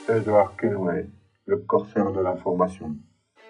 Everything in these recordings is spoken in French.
Edouard Kenway, le corsaire de l'information.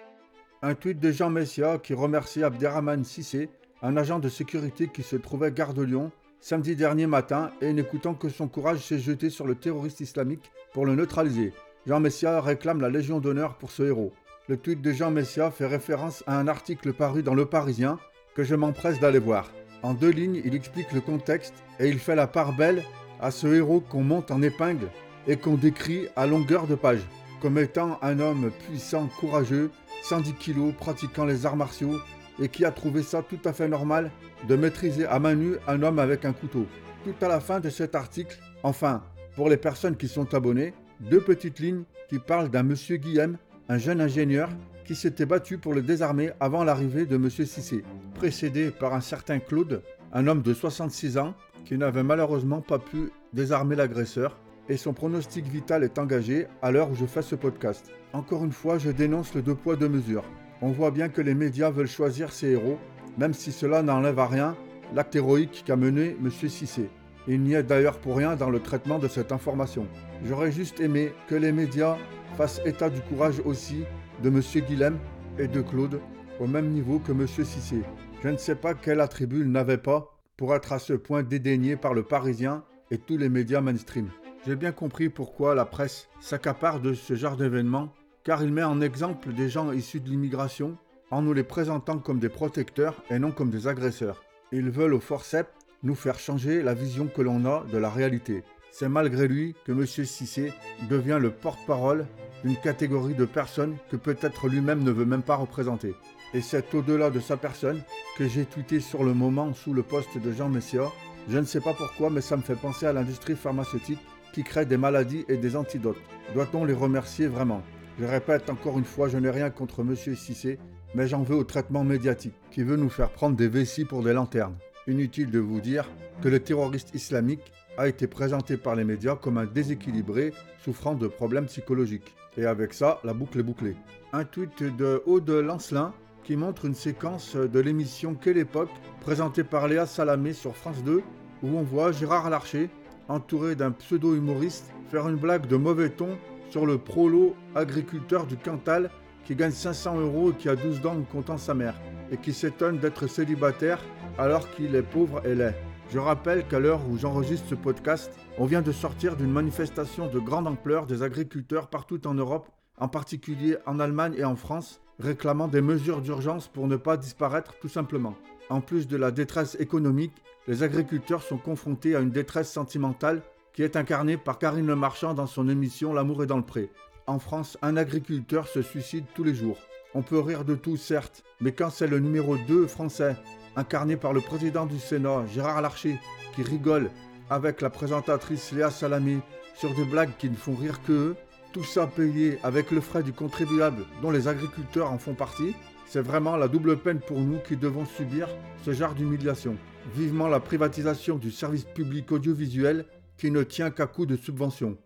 Un tweet de Jean Messia qui remercie Abderrahmane Cissé, un agent de sécurité qui se trouvait gare de Lyon samedi dernier matin et n'écoutant que son courage s'est jeté sur le terroriste islamique pour le neutraliser. Jean Messia réclame la Légion d'honneur pour ce héros. Le tweet de Jean Messia fait référence à un article paru dans Le Parisien que je m'empresse d'aller voir. En 2 lignes, il explique le contexte et il fait la part belle à ce héros qu'on monte en épingle et qu'on décrit à longueur de page comme étant un homme puissant, courageux, 110 kilos, pratiquant les arts martiaux et qui a trouvé ça tout à fait normal de maîtriser à main nue un homme avec un couteau. Tout à la fin de cet article, enfin, pour les personnes qui sont abonnées, 2 petites lignes qui parlent d'un monsieur Guillem, un jeune ingénieur qui s'était battu pour le désarmer avant l'arrivée de monsieur Cissé, précédé par un certain Claude, un homme de 66 ans qui n'avait malheureusement pas pu désarmer l'agresseur et son pronostic vital est engagé à l'heure où je fais ce podcast. Encore une fois, je dénonce le 2 poids 2 mesures. On voit bien que les médias veulent choisir ces héros, même si cela n'enlève à rien l'acte héroïque qu'a mené M. Cissé. Il n'y est d'ailleurs pour rien dans le traitement de cette information. J'aurais juste aimé que les médias fassent état du courage aussi de M. Guillem et de Claude, au même niveau que M. Cissé. Je ne sais pas quel attribut il n'avait pas pour être à ce point dédaigné par le Parisien et tous les médias mainstream. J'ai bien compris pourquoi la presse s'accapare de ce genre d'événements, car il met en exemple des gens issus de l'immigration en nous les présentant comme des protecteurs et non comme des agresseurs. Ils veulent au forceps nous faire changer la vision que l'on a de la réalité. C'est malgré lui que M. Cissé devient le porte-parole d'une catégorie de personnes que peut-être lui-même ne veut même pas représenter. Et c'est au-delà de sa personne que j'ai tweeté sur le moment sous le post de Jean Messia. Je ne sais pas pourquoi, mais ça me fait penser à l'industrie pharmaceutique qui crée des maladies et des antidotes. Doit-on les remercier vraiment ? Je répète encore une fois, je n'ai rien contre M. Cissé, mais j'en veux au traitement médiatique, qui veut nous faire prendre des vessies pour des lanternes. Inutile de vous dire que le terroriste islamique a été présenté par les médias comme un déséquilibré souffrant de problèmes psychologiques. Et avec ça, la boucle est bouclée. Un tweet de Aude Lancelin qui montre une séquence de l'émission Quelle époque, présentée par Léa Salamé sur France 2, où on voit Gérard Larcher, entouré d'un pseudo-humoriste, faire une blague de mauvais ton sur le prolo agriculteur du Cantal qui gagne 500 € et qui a 12 dents en comptant sa mère, et qui s'étonne d'être célibataire alors qu'il est pauvre et laid. Je rappelle qu'à l'heure où j'enregistre ce podcast, on vient de sortir d'une manifestation de grande ampleur des agriculteurs partout en Europe, en particulier en Allemagne et en France, réclamant des mesures d'urgence pour ne pas disparaître tout simplement. En plus de la détresse économique, les agriculteurs sont confrontés à une détresse sentimentale qui est incarnée par Karine Le Marchand dans son émission L'amour est dans le pré. En France, un agriculteur se suicide tous les jours. On peut rire de tout, certes, mais quand c'est le numéro 2 français, incarné par le président du Sénat, Gérard Larcher, qui rigole avec la présentatrice Léa Salamé sur des blagues qui ne font rire qu'eux, tout ça payé avec le frais du contribuable dont les agriculteurs en font partie, c'est vraiment la double peine pour nous qui devons subir ce genre d'humiliation. Vivement la privatisation du service public audiovisuel qui ne tient qu'à coup de subventions.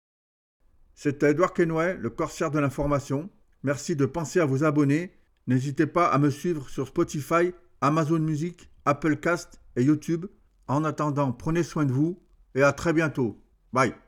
C'était Edouard Kenway, le corsaire de l'information. Merci de penser à vous abonner. N'hésitez pas à me suivre sur Spotify, Amazon Music, Apple Cast et YouTube. En attendant, prenez soin de vous et à très bientôt. Bye.